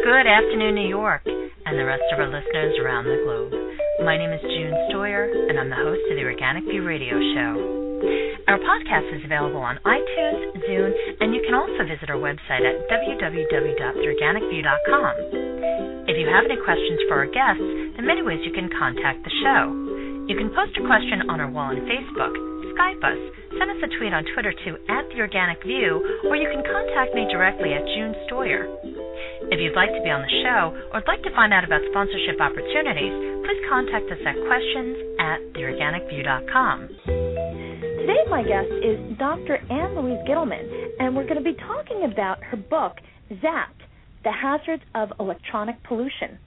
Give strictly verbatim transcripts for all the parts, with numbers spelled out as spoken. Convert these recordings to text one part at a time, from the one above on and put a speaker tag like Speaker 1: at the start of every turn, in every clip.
Speaker 1: Good afternoon, New York, and the rest of our listeners around the globe. My name is June Stoyer, and I'm the host of the Organic View Radio Show. Our podcast is available on iTunes, Zune, and you can also visit our website at w w w dot the organic view dot com. If you have any questions for our guests, there are many ways you can contact the show. You can post a question on our wall on Facebook, Skype us, send us a tweet on Twitter to at The Organic View, or you can contact me directly at June Stoyer. If you'd like to be on the show or would like to find out about sponsorship opportunities, please contact us at questions at the organic view dot com.
Speaker 2: Today my guest is Doctor Ann Louise Gittleman, and we're going to be talking about her book, Zapped, The Hazards of Electronic Pollution.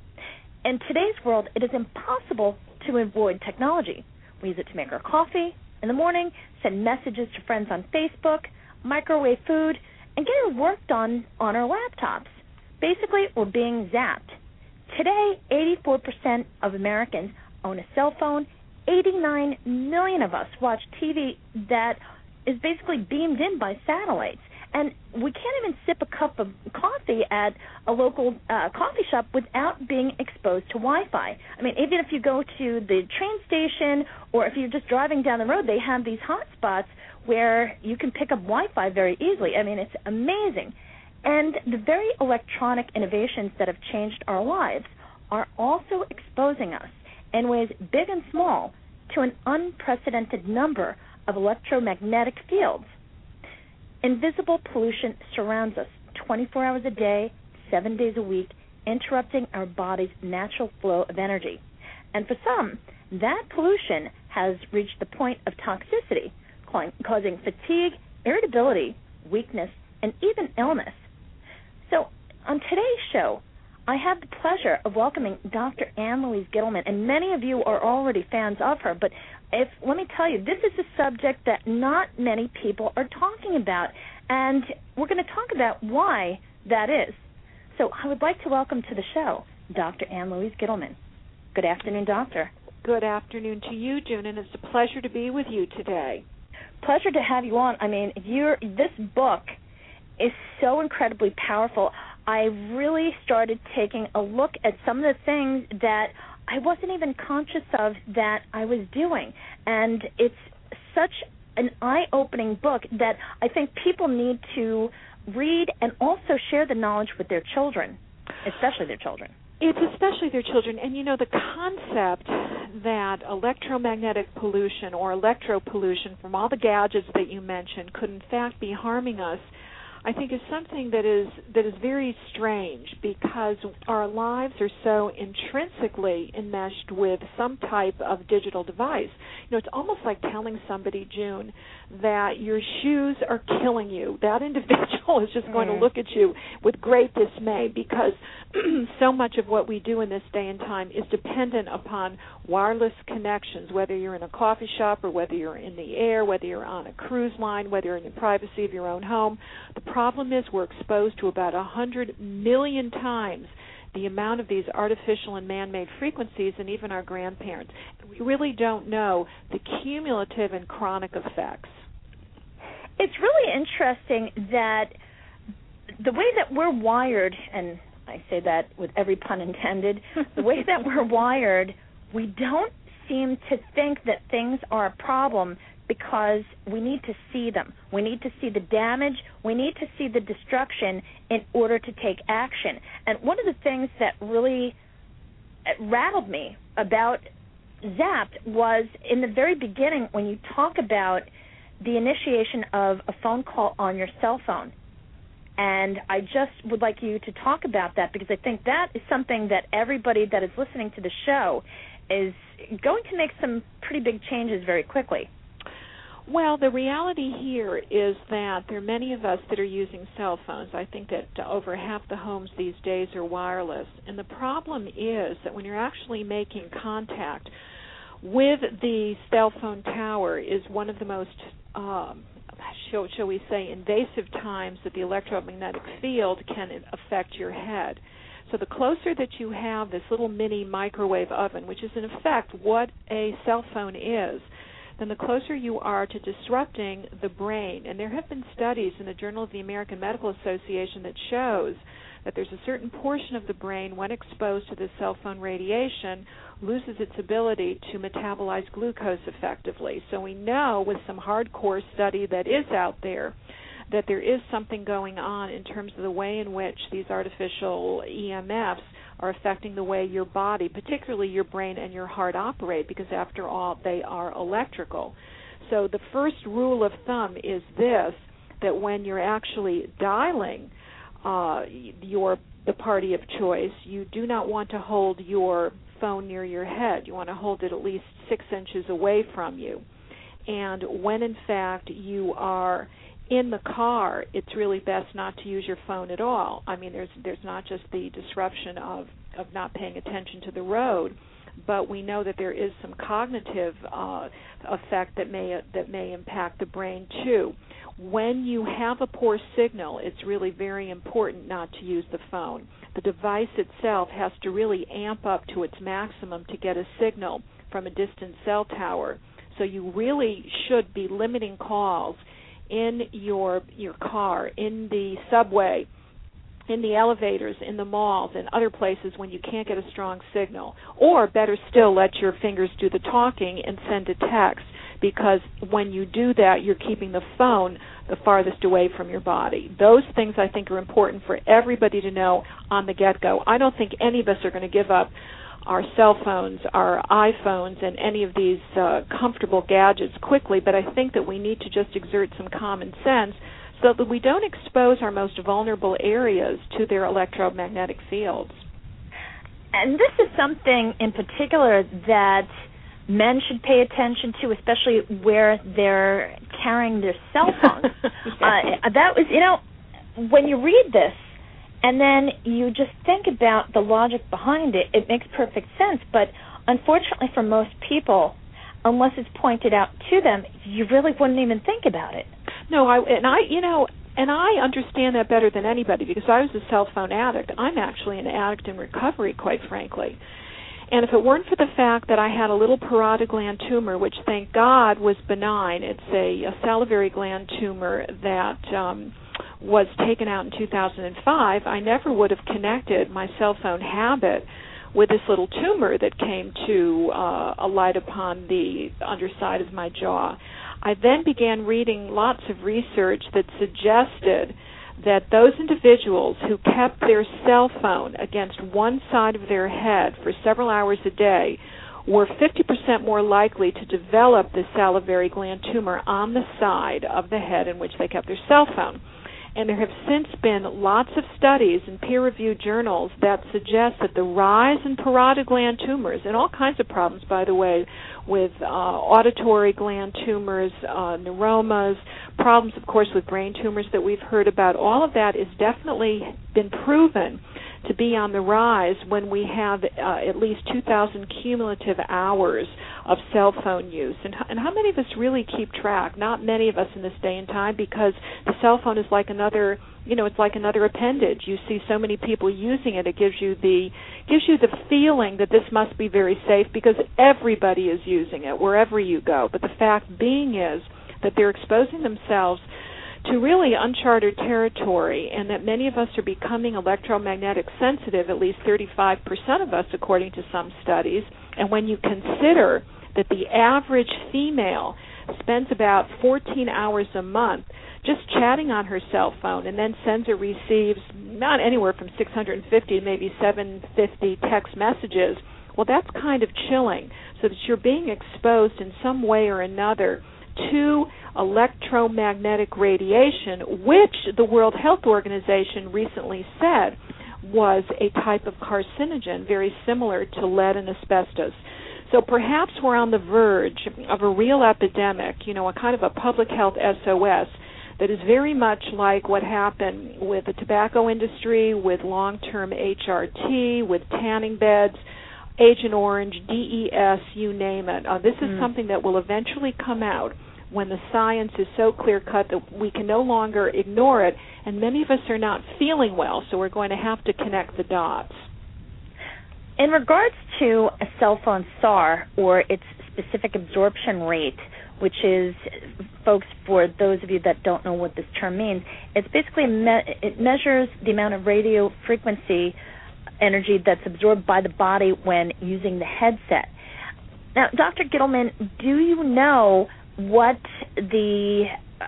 Speaker 2: In today's world, it is impossible to avoid technology. We use it to make our coffee in the morning, send messages to friends on Facebook, microwave food, and get our work done on our laptops. Basically, we're being zapped. Today, eighty-four percent of Americans own a cell phone. eighty-nine million of us watch T V that is basically beamed in by satellites. And we can't even sip a cup of coffee at a local uh, coffee shop without being exposed to Wi-Fi. I mean, even if you go to the train station or if you're just driving down the road, they have these hot spots where you can pick up Wi-Fi very easily. I mean, it's amazing. And the very electronic innovations that have changed our lives are also exposing us in ways big and small to an unprecedented number of electromagnetic fields. Invisible pollution surrounds us twenty-four hours a day, seven days a week, interrupting our body's natural flow of energy. And for some, that pollution has reached the point of toxicity, causing fatigue, irritability, weakness, and even illness. So on today's show, I have the pleasure of welcoming Doctor Ann Louise Gittleman, and many of you are already fans of her, but if let me tell you, this is a subject that not many people are talking about, and we're going to talk about why that is. So I would like to welcome to the show Doctor Ann Louise Gittleman. Good afternoon, Doctor.
Speaker 3: Good afternoon to you, June, and it's a pleasure to be with you today.
Speaker 2: Pleasure to have you on. I mean, you're, this book is so incredibly powerful. I really started taking a look at some of the things that I wasn't even conscious of that I was doing. And it's such an eye-opening book that I think people need to read and also share the knowledge with their children, especially their children.
Speaker 3: It's especially their children. And, you know, the concept that electromagnetic pollution or electropollution from all the gadgets that you mentioned could, in fact, be harming us, I think is something that is that is very strange because our lives are so intrinsically enmeshed with some type of digital device. You know, it's almost like telling somebody, June, that your shoes are killing you. That individual is just going mm. to look at you with great dismay because so much of what we do in this day and time is dependent upon wireless connections, whether you're in a coffee shop or whether you're in the air, whether you're on a cruise line, whether you're in the privacy of your own home. The problem is we're exposed to about one hundred million times the amount of these artificial and man-made frequencies than even our grandparents. We really don't know the cumulative and chronic effects.
Speaker 2: It's really interesting that the way that we're wired, and I say that with every pun intended, the way that we're wired, we don't seem to think that things are a problem because we need to see them. We need to see the damage. We need to see the destruction in order to take action. And one of the things that really rattled me about Zapped was in the very beginning when you talk about the initiation of a phone call on your cell phone. And I just would like you to talk about that because I think that is something that everybody that is listening to the show is going to make some pretty big changes very quickly.
Speaker 3: Well, the reality here is that there are many of us that are using cell phones. I think that over half the homes these days are wireless. And the problem is that when you're actually making contact with the cell phone tower is one of the most, um, shall, shall we say, invasive times that the electromagnetic field can affect your head. So the closer that you have this little mini microwave oven, which is in effect what a cell phone is, then the closer you are to disrupting the brain. And there have been studies in the Journal of the American Medical Association that shows that there's a certain portion of the brain, when exposed to this cell phone radiation, loses its ability to metabolize glucose effectively. So we know with some hardcore study that is out there that there is something going on in terms of the way in which these artificial E M Fs are affecting the way your body, particularly your brain and your heart, operate, because after all, they are electrical. So the first rule of thumb is this, that when you're actually dialing uh, your the party of choice, you do not want to hold your phone near your head. You want to hold it at least six inches away from you. And when, in fact, you are in the car, it's really best not to use your phone at all. I mean, there's there's not just the disruption of, of not paying attention to the road, but we know that there is some cognitive uh, effect that may that may impact the brain too. When you have a poor signal, it's really very important not to use the phone. The device itself has to really amp up to its maximum to get a signal from a distant cell tower. So you really should be limiting calls in your your car, in the subway, in the elevators, in the malls, and other places when you can't get a strong signal. Or better still, let your fingers do the talking and send a text, because when you do that, you're keeping the phone the farthest away from your body. Those things, I think, are important for everybody to know on the get-go. I don't think any of us are going to give up our cell phones, our iPhones, and any of these uh, comfortable gadgets quickly, but I think that we need to just exert some common sense so that we don't expose our most vulnerable areas to their electromagnetic fields.
Speaker 2: And this is something in particular that men should pay attention to, especially where they're carrying their cell phones.
Speaker 3: yeah.
Speaker 2: uh, that was, you know, when you read this, and then you just think about the logic behind it, it makes perfect sense. But unfortunately for most people, unless it's pointed out to them, you really wouldn't even think about it.
Speaker 3: No, I and I, you know, and I understand that better than anybody because I was a cell phone addict. I'm actually an addict in recovery, quite frankly. And if it weren't for the fact that I had a little parotid gland tumor, which thank God was benign, it's a, a salivary gland tumor that um, was taken out in two thousand five, I never would have connected my cell phone habit with this little tumor that came to uh, alight upon the underside of my jaw. I then began reading lots of research that suggested that those individuals who kept their cell phone against one side of their head for several hours a day were fifty percent more likely to develop the salivary gland tumor on the side of the head in which they kept their cell phone. And there have since been lots of studies in peer-reviewed journals that suggest that the rise in parotid gland tumors, and all kinds of problems, by the way, with uh, auditory gland tumors, uh, neuromas, problems, of course, with brain tumors that we've heard about, all of that has definitely been proven to be on the rise when we have uh, at least two thousand cumulative hours of cell phone use. And, and how many of us really keep track? Not many of us in this day and time, because the cell phone is like another, you know, it's like another appendage. You see so many people using it, it gives you the gives you the feeling that this must be very safe because everybody is using it wherever you go. But the fact being is that they're exposing themselves to really uncharted territory, and that many of us are becoming electromagnetic sensitive, at least thirty-five percent of us, according to some studies. And when you consider that the average female spends about fourteen hours a month just chatting on her cell phone and then sends or receives not anywhere from six hundred fifty to maybe seven hundred fifty text messages, well, that's kind of chilling, so that you're being exposed in some way or another to electromagnetic radiation, which the World Health Organization recently said was a type of carcinogen very similar to lead and asbestos. So perhaps we're on the verge of a real epidemic, you know, a kind of a public health S O S that is very much like what happened with the tobacco industry, with long-term H R T, with tanning beds, Agent Orange, D E S, you name it. Uh, this is mm. something that will eventually come out when the science is so clear-cut that we can no longer ignore it, and many of us are not feeling well, so we're going to have to connect the dots.
Speaker 2: In regards to a cell phone S A R, or its specific absorption rate, which is, folks, for those of you that don't know what this term means, it's basically, me- it measures the amount of radio frequency energy that's absorbed by the body when using the headset. Now, Doctor Gittleman, do you know what the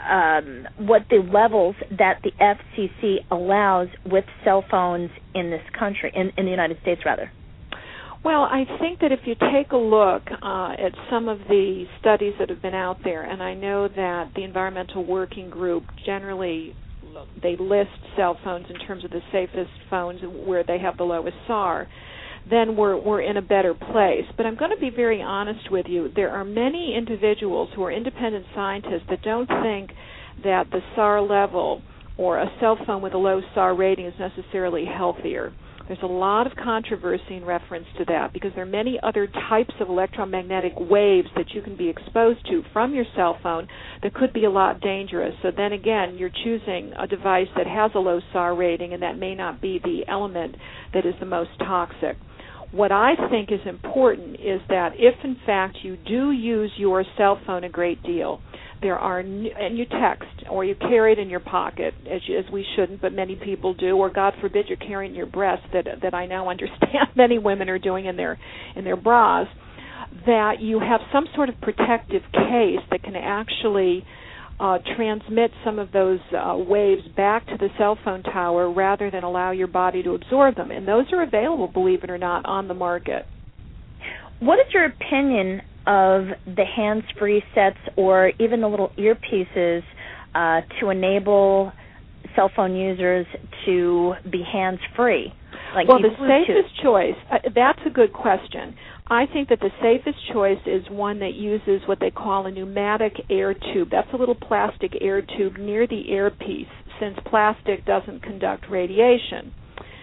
Speaker 2: um, what the levels that the F C C allows with cell phones in this country, in, in the United States, rather?
Speaker 3: Well, I think that if you take a look uh, at some of the studies that have been out there, and I know that the Environmental Working Group generally, they list cell phones in terms of the safest phones where they have the lowest S A R, then we're, we're in a better place. But I'm going to be very honest with you. There are many individuals who are independent scientists that don't think that the S A R level or a cell phone with a low S A R rating is necessarily healthier. There's a lot of controversy in reference to that because there are many other types of electromagnetic waves that you can be exposed to from your cell phone that could be a lot dangerous. So then again, you're choosing a device that has a low S A R rating, and that may not be the element that is the most toxic. What I think is important is that if, in fact, you do use your cell phone a great deal, there are, and you text or you carry it in your pocket, as, you, as we shouldn't, but many people do, or God forbid you're carrying it in your breast, that that I now understand many women are doing in their in their bras, that you have some sort of protective case that can actually uh, transmit some of those uh, waves back to the cell phone tower rather than allow your body to absorb them. And those are available, believe it or not, on the market.
Speaker 2: What is your opinion of the hands-free sets or even the little earpieces uh, to enable cell phone users to be hands-free? Like
Speaker 3: well, the
Speaker 2: Bluetooth?
Speaker 3: safest choice, uh, that's a good question. I think that the safest choice is one that uses what they call a pneumatic air tube. That's a little plastic air tube near the earpiece, since plastic doesn't conduct radiation.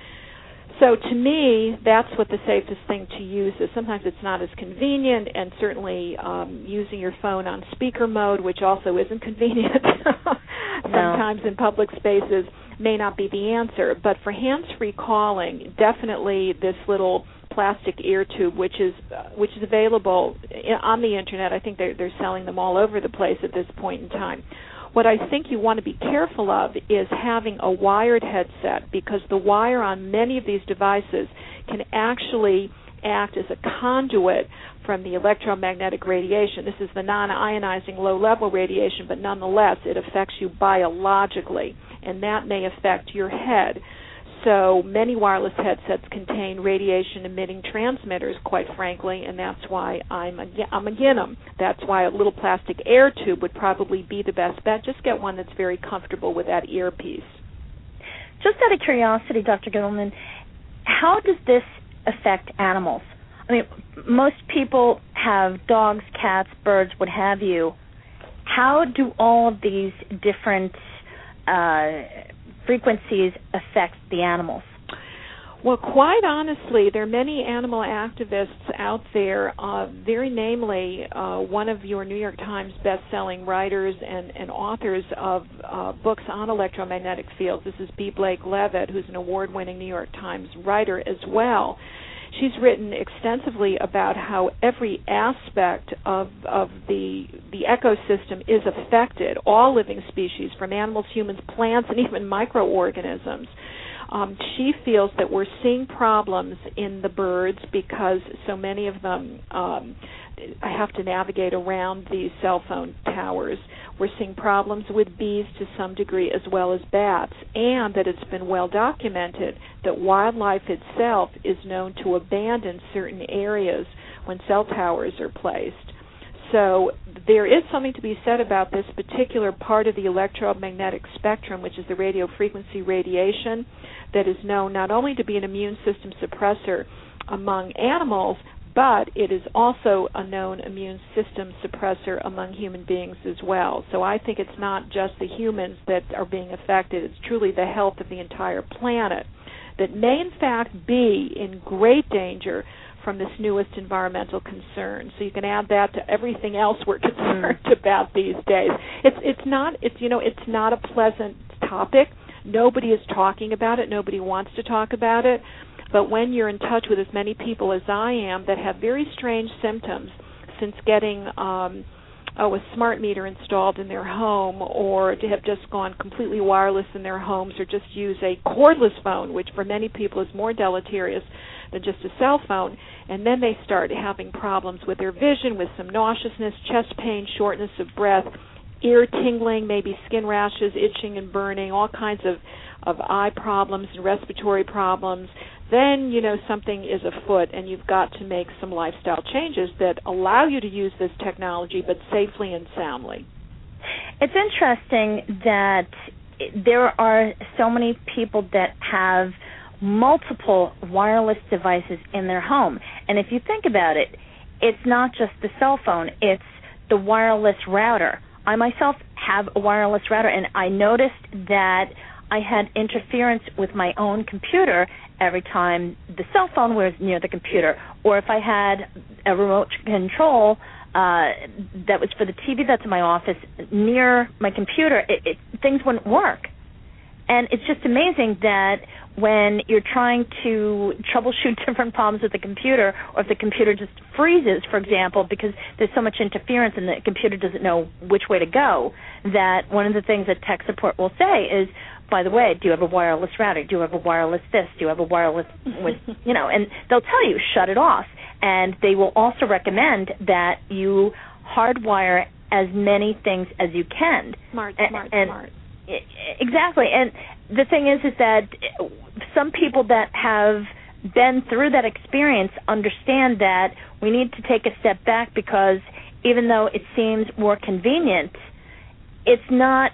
Speaker 3: So to me, that's what the safest thing to use is. Sometimes it's not as convenient, and certainly um, using your phone on speaker mode, which also isn't convenient sometimes no. in public spaces, may not be the answer. But for hands-free calling, definitely this little plastic ear tube, which is uh, which is available on the Internet. I think they're, they're selling them all over the place at this point in time. What I think you want to be careful of is having a wired headset, because the wire on many of these devices can actually act as a conduit from the electromagnetic radiation. This is the non-ionizing low-level radiation, but nonetheless it affects you biologically, and that may affect your head. So many wireless headsets contain radiation-emitting transmitters, quite frankly, and that's why I'm I'm against them. That's why a little plastic air tube would probably be the best bet. Just get one that's very comfortable with that earpiece.
Speaker 2: Just out of curiosity, Doctor Gittleman, how does this affect animals? I mean, most people have dogs, cats, birds, what have you. How do all of these different uh, frequencies affect the animals?
Speaker 3: Well, quite honestly, there are many animal activists out there, uh, very namely uh, one of your New York Times best-selling writers and, and authors of uh, books on electromagnetic fields. This is B. Blake Levitt, who's an award-winning New York Times writer as well. She's written extensively about how every aspect of, of the, the ecosystem is affected, all living species, from animals, humans, plants, and even microorganisms. Um, she feels that we're seeing problems in the birds because so many of them um, have to navigate around these cell phone towers. We're seeing problems with bees to some degree as well as bats, and that it's been well documented that wildlife itself is known to abandon certain areas when cell towers are placed. So there is something to be said about this particular part of the electromagnetic spectrum, which is the radio frequency radiation, that is known not only to be an immune system suppressor among animals, but it is also a known immune system suppressor among human beings as well. So I think it's not just the humans that are being affected, it's truly the health of the entire planet that may in fact be in great danger from this newest environmental concern. So you can add that to everything else we're concerned about these days. It's it's not it's you know it's not a pleasant topic. Nobody is talking about it. Nobody wants to talk about it. But when you're in touch with as many people as I am that have very strange symptoms since getting um, oh, a smart meter installed in their home, or to have just gone completely wireless in their homes, or just use a cordless phone, which for many people is more deleterious than just a cell phone. And then they start having problems with their vision, with some nauseousness, chest pain, shortness of breath, ear tingling, maybe skin rashes, itching and burning, all kinds of, of eye problems and respiratory problems. Then, you know, something is afoot, and you've got to make some lifestyle changes that allow you to use this technology, but safely and soundly.
Speaker 2: It's interesting that there are so many people that have multiple wireless devices in their home. And if you think about it, it's not just the cell phone, it's the wireless router. I myself have a wireless router, and I noticed that I had interference with my own computer every time the cell phone was near the computer, or if I had a remote control uh, that was for the T V that's in my office near my computer, it, it, things wouldn't work. And it's just amazing that when you're trying to troubleshoot different problems with the computer, or if the computer just freezes, for example, because there's so much interference and the computer doesn't know which way to go, that one of the things that tech support will say is, by the way, do you have a wireless router? Do you have a wireless this? Do you have a wireless, with, you know, and they'll tell you, shut it off. And they will also recommend that you hardwire as many things as you can.
Speaker 3: Smart, smart,
Speaker 2: and,
Speaker 3: smart.
Speaker 2: Exactly. And the thing is, is that some people that have been through that experience understand that we need to take a step back, because even though it seems more convenient, it's not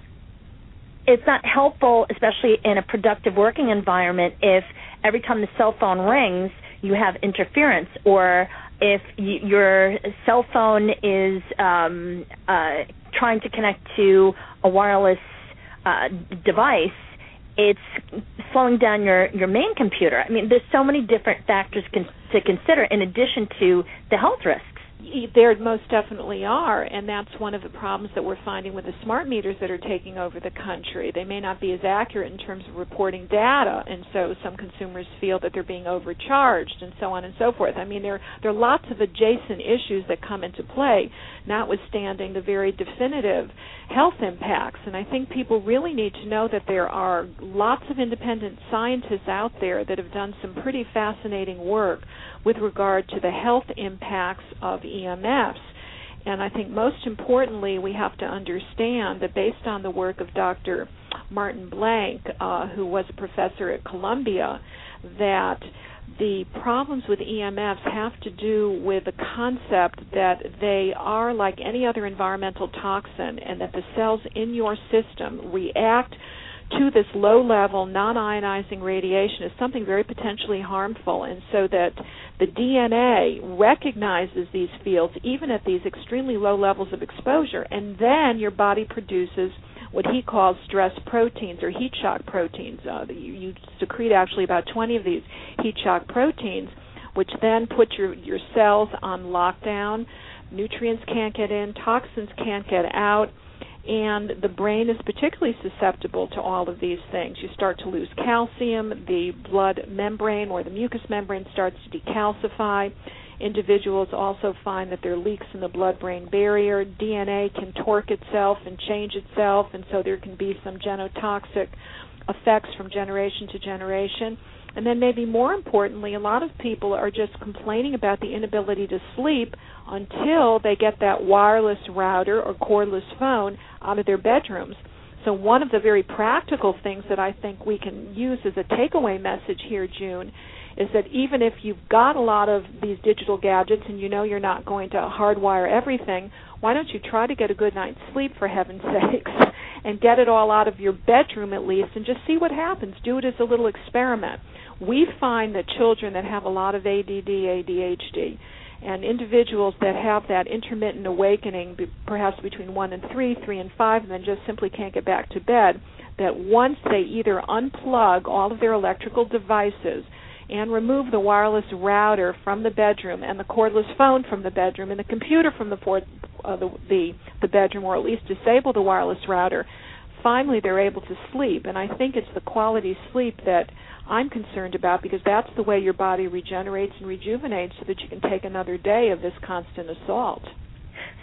Speaker 2: it's not helpful, especially in a productive working environment, if every time the cell phone rings, you have interference, or if y- your cell phone is um, uh, trying to connect to a wireless uh, device, it's slowing down your, your main computer. I mean, there's so many different factors con- to consider in addition to the health risks.
Speaker 3: There most definitely are, and that's one of the problems that we're finding with the smart meters that are taking over the country. They may not be as accurate in terms of reporting data, and so some consumers feel that they're being overcharged, and so on and so forth. I mean, there, there are lots of adjacent issues that come into play, notwithstanding the very definitive health impacts. And I think people really need to know that there are lots of independent scientists out there that have done some pretty fascinating work with regard to the health impacts of E M Fs. And I think most importantly, we have to understand that based on the work of Doctor Martin Blank, uh, who was a professor at Columbia, that the problems with E M Fs have to do with the concept that they are like any other environmental toxin, and that the cells in your system react to this low-level, non-ionizing radiation as something very potentially harmful, and so that the D N A recognizes these fields even at these extremely low levels of exposure, and then your body produces what he calls stress proteins or heat shock proteins. Uh, you, you secrete actually about twenty of these heat shock proteins, which then put your, your cells on lockdown. Nutrients can't get in, toxins can't get out, and the brain is particularly susceptible to all of these things. You start to lose calcium, the blood membrane or the mucous membrane starts to decalcify. Individuals also find that there are leaks in the blood-brain barrier. D N A can torque itself and change itself, and so there can be some genotoxic effects from generation to generation. And then maybe more importantly, a lot of people are just complaining about the inability to sleep until they get that wireless router or cordless phone out of their bedrooms. So one of the very practical things that I think we can use as a takeaway message here, June, is that even if you've got a lot of these digital gadgets and you know you're not going to hardwire everything, why don't you try to get a good night's sleep, for heaven's sakes, and get it all out of your bedroom at least, and just see what happens. Do it as a little experiment. We find that children that have a lot of A D D, A D H D, and individuals that have that intermittent awakening, perhaps between one and three, three and five, and then just simply can't get back to bed, that once they either unplug all of their electrical devices and remove the wireless router from the bedroom and the cordless phone from the bedroom and the computer from the, port, uh, the, the, the bedroom, or at least disable the wireless router, finally they're able to sleep. And I think it's the quality sleep that I'm concerned about, because that's the way your body regenerates and rejuvenates so that you can take another day of this constant assault.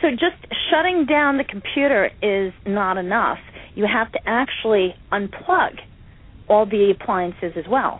Speaker 2: So just shutting down the computer is not enough. You have to actually unplug all the appliances as well.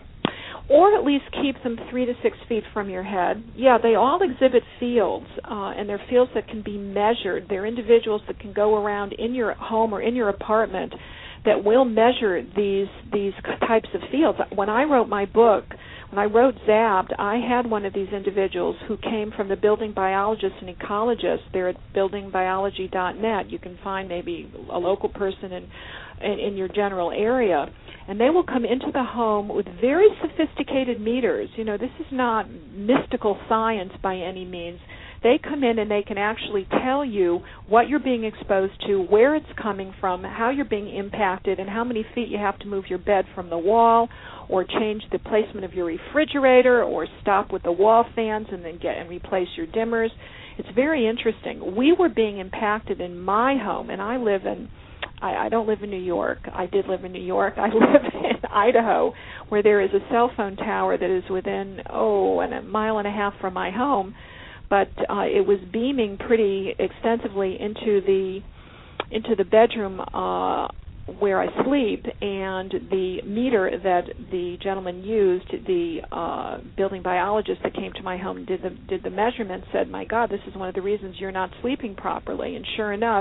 Speaker 3: Or at least keep them three to six feet from your head. Yeah, they all exhibit fields, uh, and they're fields that can be measured. They're individuals that can go around in your home or in your apartment that will measure these these types of fields. When I wrote my book, when I wrote Zapped, I had one of these individuals who came from the building biologists and ecologists. They're at building biology dot net. You can find maybe a local person in, in, in your general area. And they will come into the home with very sophisticated meters. You know, this is not mystical science by any means. They come in and they can actually tell you what you're being exposed to, where it's coming from, how you're being impacted, and how many feet you have to move your bed from the wall, or change the placement of your refrigerator, or stop with the wall fans and then get and replace your dimmers. It's very interesting. We were being impacted in my home, and I live in I, I don't live in New York. I did live in New York. I live in Idaho, where there is a cell phone tower that is within, oh, and a mile and a half from my home. But uh, it was beaming pretty extensively into the into the bedroom uh, where I sleep, and the meter that the gentleman used, the uh, building biologist that came to my home and did the did the measurement, said, "My God, this is one of the reasons you're not sleeping properly." And sure enough,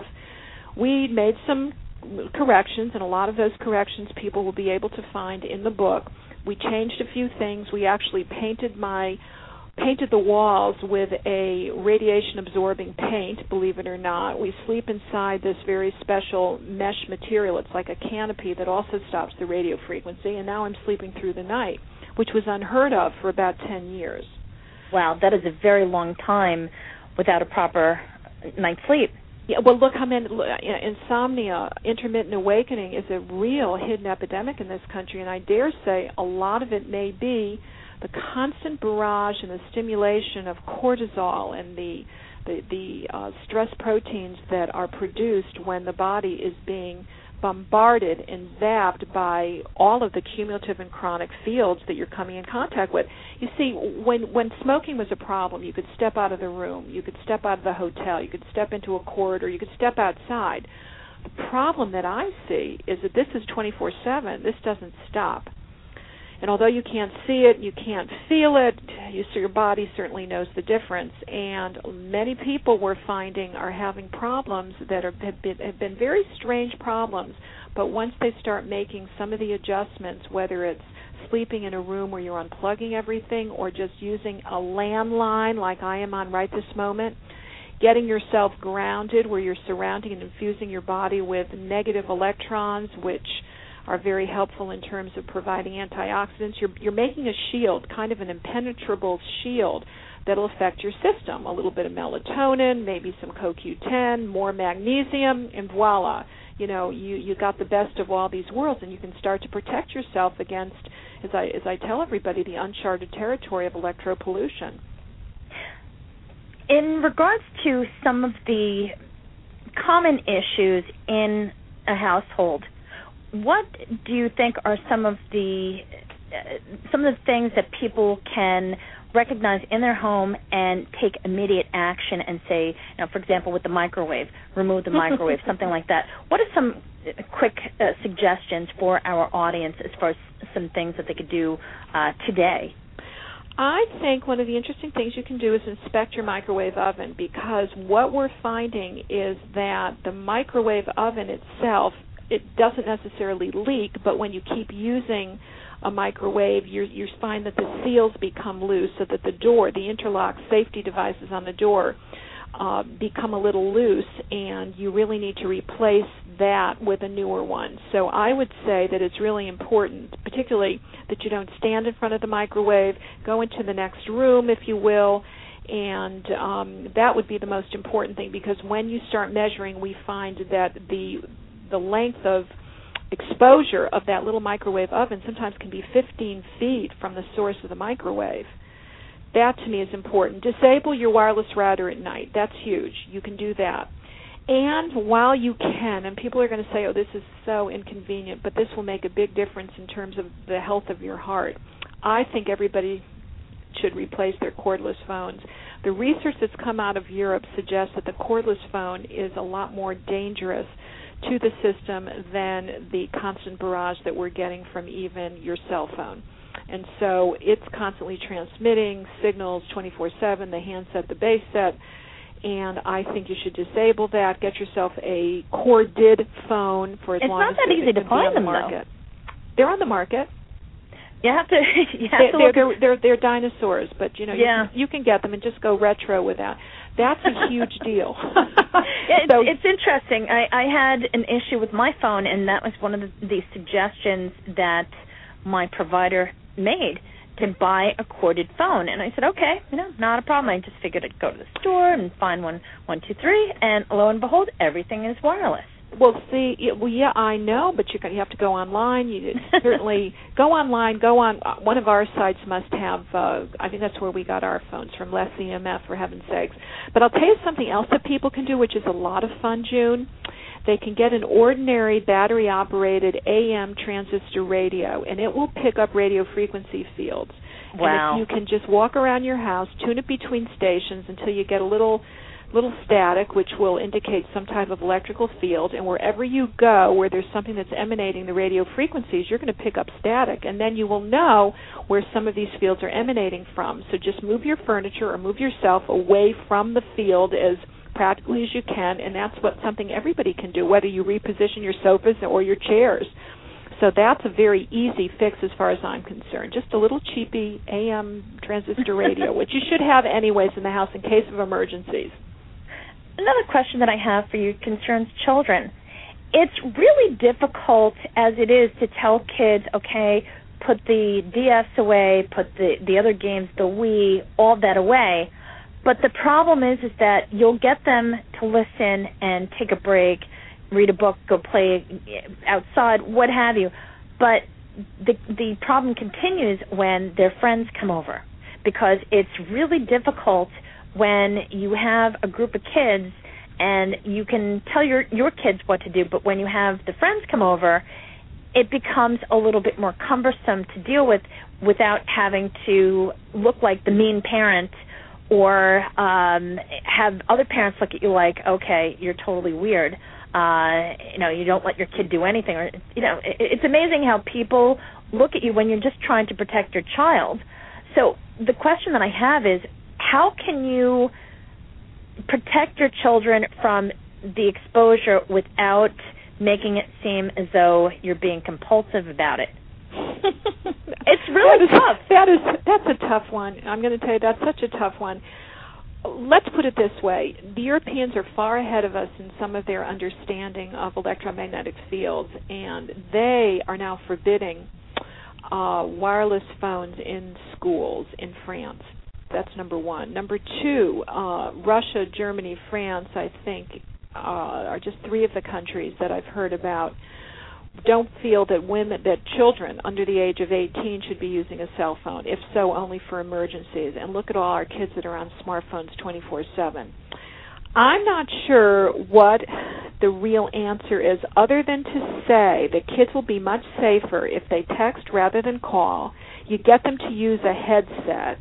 Speaker 3: we made some corrections, and a lot of those corrections people will be able to find in the book. We changed a few things. We actually painted my painted the walls with a radiation-absorbing paint, believe it or not. We sleep inside this very special mesh material. It's like a canopy that also stops the radio frequency, and now I'm sleeping through the night, which was unheard of for about ten years.
Speaker 2: Wow, that is a very long time without a proper night's sleep.
Speaker 3: Yeah, well, look, I mean, insomnia, intermittent awakening is a real hidden epidemic in this country, and I dare say a lot of it may be the constant barrage and the stimulation of cortisol and the the, the uh, stress proteins that are produced when the body is being bombarded and zapped by all of the cumulative and chronic fields that you're coming in contact with. You see, when when smoking was a problem, you could step out of the room, you could step out of the hotel, you could step into a corridor, you could step outside. The problem that I see is that this is twenty-four seven. This doesn't stop. And although you can't see it, you can't feel it, you, so your body certainly knows the difference. And many people we're finding are having problems that are, have, been, have been very strange problems, but once they start making some of the adjustments, whether it's sleeping in a room where you're unplugging everything or just using a landline like I am on right this moment, getting yourself grounded where you're surrounding and infusing your body with negative electrons, which are very helpful in terms of providing antioxidants. You're, you're making a shield, kind of an impenetrable shield that will affect your system. A little bit of melatonin, maybe some C O Q ten, more magnesium, and voila. You know, you, you got the best of all these worlds, and you can start to protect yourself against, as I, as I tell everybody, the uncharted territory of electropollution.
Speaker 2: In regards to some of the common issues in a household, what do you think are some of the uh, some of the things that people can recognize in their home and take immediate action and say, you know, for example, with the microwave, remove the microwave, something like that? What are some quick uh, suggestions for our audience as far as some things that they could do uh, today?
Speaker 3: I think one of the interesting things you can do is inspect your microwave oven, because what we're finding is that the microwave oven itself, it doesn't necessarily leak, but when you keep using a microwave, you you find that the seals become loose, so that the door, the interlock safety devices on the door, uh, become a little loose, and you really need to replace that with a newer one. So I would say that it's really important, particularly that you don't stand in front of the microwave, go into the next room, if you will, and um, that would be the most important thing, because when you start measuring, we find that the the length of exposure of that little microwave oven sometimes can be fifteen feet from the source of the microwave. That, to me, is important. Disable your wireless router at night. That's huge. You can do that. And while you can, and people are going to say, oh, this is so inconvenient, but this will make a big difference in terms of the health of your heart, I think everybody should replace their cordless phones. The research that's come out of Europe suggests that the cordless phone is a lot more dangerous to the system than the constant barrage that we're getting from even your cell phone. And so it's constantly transmitting signals twenty-four seven, the handset, the base set, and I think you should disable that. Get yourself a corded phone for as
Speaker 2: it's
Speaker 3: long as
Speaker 2: it's not that easy to find them,
Speaker 3: market. They're on the market.
Speaker 2: You have to. You have
Speaker 3: they,
Speaker 2: to
Speaker 3: they're,
Speaker 2: look
Speaker 3: they're, they're, they're dinosaurs, but you know
Speaker 2: yeah.
Speaker 3: you, can, you can get them and just go retro with that. That's a huge deal.
Speaker 2: it's,
Speaker 3: so,
Speaker 2: it's interesting. I, I had an issue with my phone, and that was one of the, the suggestions that my provider made, to buy a corded phone. And I said, okay, you know, not a problem. I just figured I'd go to the store and find one, one, two, three, and lo and behold, everything is wireless.
Speaker 3: Well, see, it, well, yeah, I know, but you, you have to go online. You certainly go online. Go on. Uh, one of our sites must have. Uh, I think that's where we got our phones from. Less E M F, for heaven's sakes. But I'll tell you something else that people can do, which is a lot of fun, June. They can get an ordinary battery-operated A M transistor radio, and it will pick up radio frequency fields.
Speaker 2: Wow.
Speaker 3: And if you can just walk around your house, tune it between stations until you get a little little static, which will indicate some type of electrical field, and wherever you go where there's something that's emanating the radio frequencies, you're going to pick up static, and then you will know where some of these fields are emanating from. So just move your furniture or move yourself away from the field as practically as you can, and that's what something everybody can do, whether you reposition your sofas or your chairs. So that's a very easy fix as far as I'm concerned. Just a little cheapy A M transistor radio, which you should have anyways in the house in case of emergencies.
Speaker 2: Another question that I have for you concerns children. It's really difficult as it is to tell kids, okay, put the D S away, put the, the other games, the Wii, all that away. But the problem is is that you'll get them to listen and take a break, read a book, go play outside, what have you. But the the problem continues when their friends come over, because it's really difficult when you have a group of kids and you can tell your, your kids what to do, but when you have the friends come over, it becomes a little bit more cumbersome to deal with without having to look like the mean parent or um, have other parents look at you like, okay, you're totally weird. Uh, you know, you don't let your kid do anything. Or, you know, it, it's amazing how people look at you when you're just trying to protect your child. So the question that I have is, how can you protect your children from the exposure without making it seem as though you're being compulsive about it? It's really
Speaker 3: that is,
Speaker 2: tough.
Speaker 3: That is that's a tough one. I'm going to tell you that's such a tough one. Let's put it this way. The Europeans are far ahead of us in some of their understanding of electromagnetic fields, and they are now forbidding uh, wireless phones in schools in France. That's number one. Number two, uh, Russia, Germany, France, I think, uh, are just three of the countries that I've heard about don't feel that women, that children under the age of eighteen should be using a cell phone. If so, only for emergencies. And look at all our kids that are on smartphones twenty-four seven. I'm not sure what the real answer is, other than to say that kids will be much safer if they text rather than call. You get them to use a headset.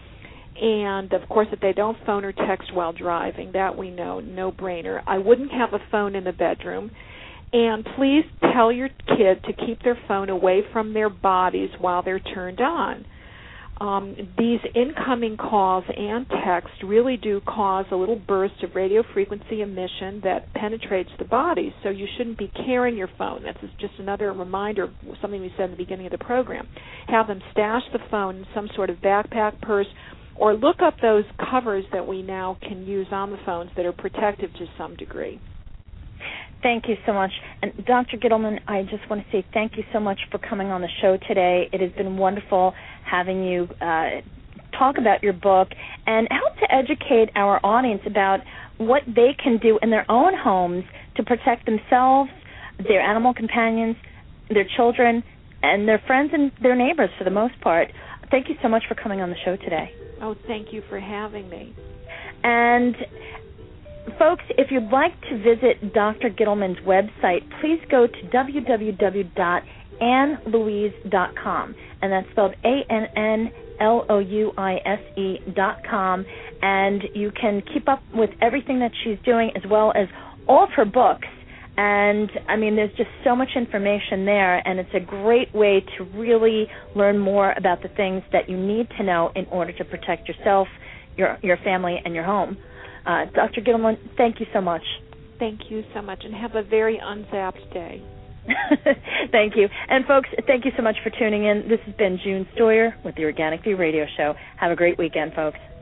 Speaker 3: And, of course, if they don't phone or text while driving, that we know, no-brainer. I wouldn't have a phone in the bedroom. And please tell your kid to keep their phone away from their bodies while they're turned on. Um, these incoming calls and text really do cause a little burst of radio frequency emission that penetrates the body, so you shouldn't be carrying your phone. That's just another reminder of something we said in the beginning of the program. Have them stash the phone in some sort of backpack, purse, or look up those covers that we now can use on the phones that are protective to some degree.
Speaker 2: Thank you so much. And Doctor Gittleman, I just want to say thank you so much for coming on the show today. It has been wonderful having you uh, talk about your book and help to educate our audience about what they can do in their own homes to protect themselves, their animal companions, their children, and their friends and their neighbors for the most part. Thank you so much for coming on the show today.
Speaker 3: Oh, thank you for having me.
Speaker 2: And folks, if you'd like to visit Doctor Gittleman's website, please go to w w w dot ann louise dot com, and that's spelled A N N L O U I S E dot com, and you can keep up with everything that she's doing as well as all of her books. And, I mean, there's just so much information there, and it's a great way to really learn more about the things that you need to know in order to protect yourself, your your family, and your home. Uh, Doctor Gittleman, thank you so much.
Speaker 3: Thank you so much, and have a very unzapped day.
Speaker 2: Thank you. And, folks, thank you so much for tuning in. This has been June Stoyer with the Organic View Radio Show. Have a great weekend, folks.